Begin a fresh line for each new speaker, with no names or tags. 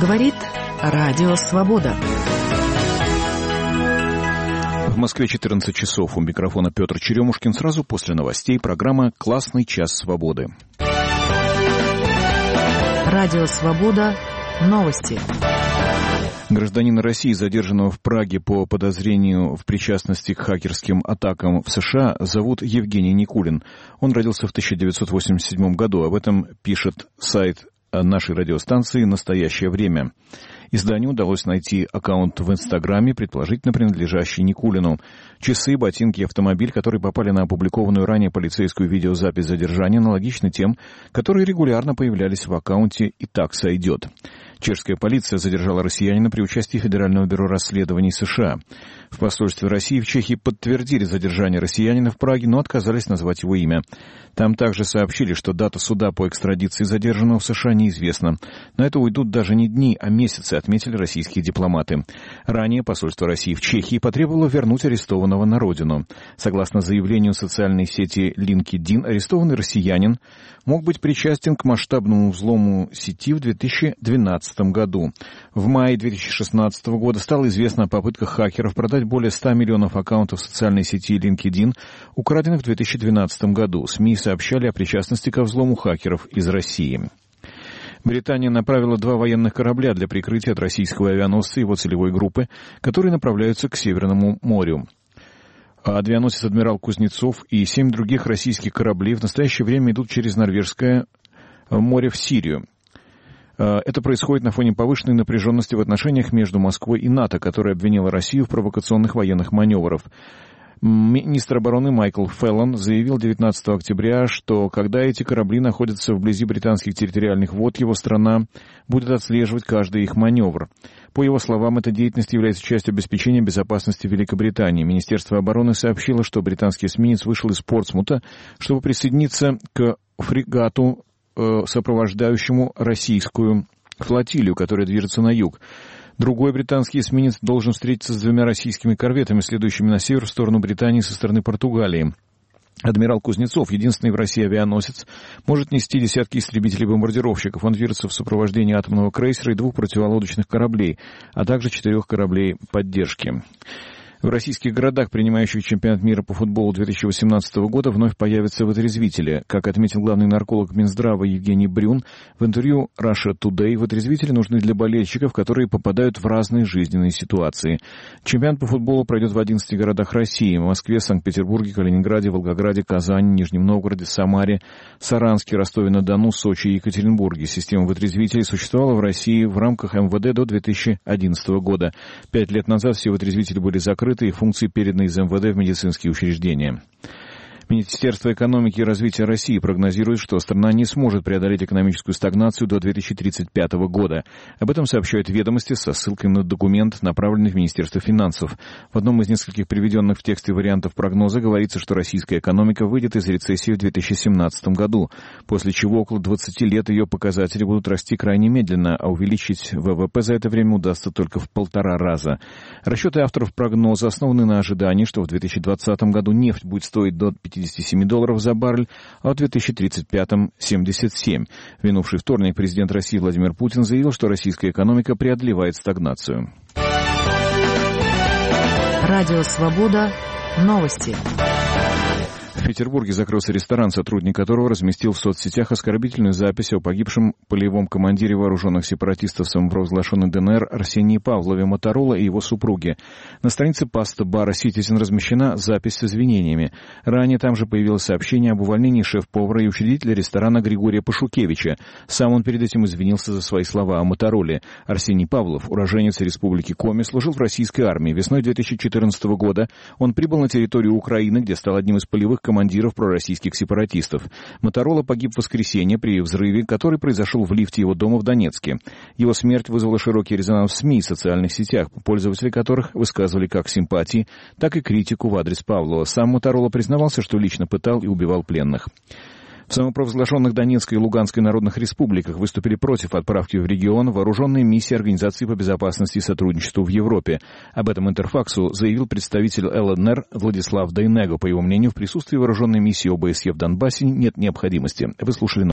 Говорит Радио Свобода.
В Москве 14 часов. У микрофона Петр Черемушкин. Сразу после новостей программа «Классный час свободы».
Радио Свобода. Новости.
Гражданина России, задержанного в Праге по подозрению в причастности к хакерским атакам в США, зовут Евгений Никулин. Он родился в 1987 году. Об этом пишет сайт нашей радиостанции «Настоящее время». Изданию удалось найти аккаунт в Инстаграме, предположительно принадлежащий Никулину. Часы, ботинки и автомобиль, которые попали на опубликованную ранее полицейскую видеозапись задержания, аналогичны тем, которые регулярно появлялись в аккаунте «И так сойдет». Чешская полиция задержала россиянина при участии Федерального бюро расследований США. В посольстве России в Чехии подтвердили задержание россиянина в Праге, но отказались назвать его имя. Там также сообщили, что дата суда по экстрадиции задержанного в США неизвестна. На это уйдут даже не дни, а месяцы, отметили российские дипломаты. Ранее посольство России в Чехии потребовало вернуть арестованного на родину. Согласно заявлению социальной сети LinkedIn, арестованный россиянин мог быть причастен к масштабному взлому сети в 2012 году. В мае 2016 года стало известно о попытках хакеров продать более 100 миллионов аккаунтов социальной сети LinkedIn, украденных в 2012 году. СМИ сообщали о причастности ко взлому хакеров из России. Британия направила 2 военных корабля для прикрытия от российского авианосца и его целевой группы, которые направляются к Северному морю. Авианосец «Адмирал Кузнецов» и 7 других российских кораблей в настоящее время идут через Норвежское море в Сирию. Это происходит на фоне повышенной напряженности в отношениях между Москвой и НАТО, которая обвинила Россию в провокационных военных маневрах. Министр обороны Майкл Феллон заявил 19 октября, что когда эти корабли находятся вблизи британских территориальных вод, его страна будет отслеживать каждый их маневр. По его словам, эта деятельность является частью обеспечения безопасности Великобритании. Министерство обороны сообщило, что британский эсминец вышел из Портсмута, чтобы присоединиться к фрегату, сопровождающему российскую флотилию, которая движется на юг. Другой британский эсминец должен встретиться с 2 российскими корветами, следующими на север в сторону Британии со стороны Португалии. «Адмирал Кузнецов», единственный в России авианосец, может нести десятки истребителей-бомбардировщиков. Он движется в сопровождении атомного крейсера и 2 противолодочных кораблей, а также 4 кораблей поддержки. В российских городах, принимающих чемпионат мира по футболу 2018 года, вновь появятся вытрезвители. Как отметил главный нарколог Минздрава Евгений Брюн в интервью Russia Today, вытрезвители нужны для болельщиков, которые попадают в разные жизненные ситуации. Чемпионат по футболу пройдет в 11 городах России: Москве, Санкт-Петербурге, Калининграде, Волгограде, Казани, Нижнем Новгороде, Самаре, Саранске, Ростове-на-Дону, Сочи и Екатеринбурге. Система вытрезвителей существовала в России в рамках МВД до 2011 года. 5 лет назад все вытрезвители были закрыты, и функции переданы из МВД в медицинские учреждения. Министерство экономики и развития России прогнозирует, что страна не сможет преодолеть экономическую стагнацию до 2035 года. Об этом сообщают «Ведомости» со ссылкой на документ, направленный в Министерство финансов. В одном из нескольких приведенных в тексте вариантов прогноза говорится, что российская экономика выйдет из рецессии в 2017 году, после чего около 20 лет ее показатели будут расти крайне медленно, а увеличить ВВП за это время удастся только в 1,5 раза. Расчеты авторов прогноза основаны на ожидании, что в 2020 году нефть будет стоить до $57 за баррель, а в 2035-м — 77. В минувший вторник президент России Владимир Путин заявил, что российская экономика преодолевает стагнацию.
Радио Свобода. Новости.
В Петербурге закрылся ресторан, сотрудник которого разместил в соцсетях оскорбительную запись о погибшем полевом командире вооруженных сепаратистов самопровозглашенной ДНР Арсении Павлове Моторола и его супруге. На странице паста-бара «Ситизен» размещена запись с извинениями. Ранее там же появилось сообщение об увольнении шеф-повара и учредителя ресторана Григория Пашукевича. Сам он перед этим извинился за свои слова о Мотороле. Арсений Павлов, уроженец Республики Коми, служил в российской армии. Весной 2014 года он прибыл на территорию Украины, где стал одним из полевых командиров пророссийских сепаратистов. Моторола погиб в воскресенье при взрыве, который произошел в лифте его дома в Донецке. Его смерть вызвала широкий резонанс в СМИ и социальных сетях, пользователи которых высказывали как симпатии, так и критику в адрес Павлова. Сам Моторола признавался, что лично пытал и убивал пленных. В самопровозглашенных Донецкой и Луганской народных республиках выступили против отправки в регион вооруженной миссии Организации по безопасности и сотрудничеству в Европе. Об этом Интерфаксу заявил представитель ЛНР Владислав Дейнего. По его мнению, в присутствии вооруженной миссии ОБСЕ в Донбассе нет необходимости. Вы слушали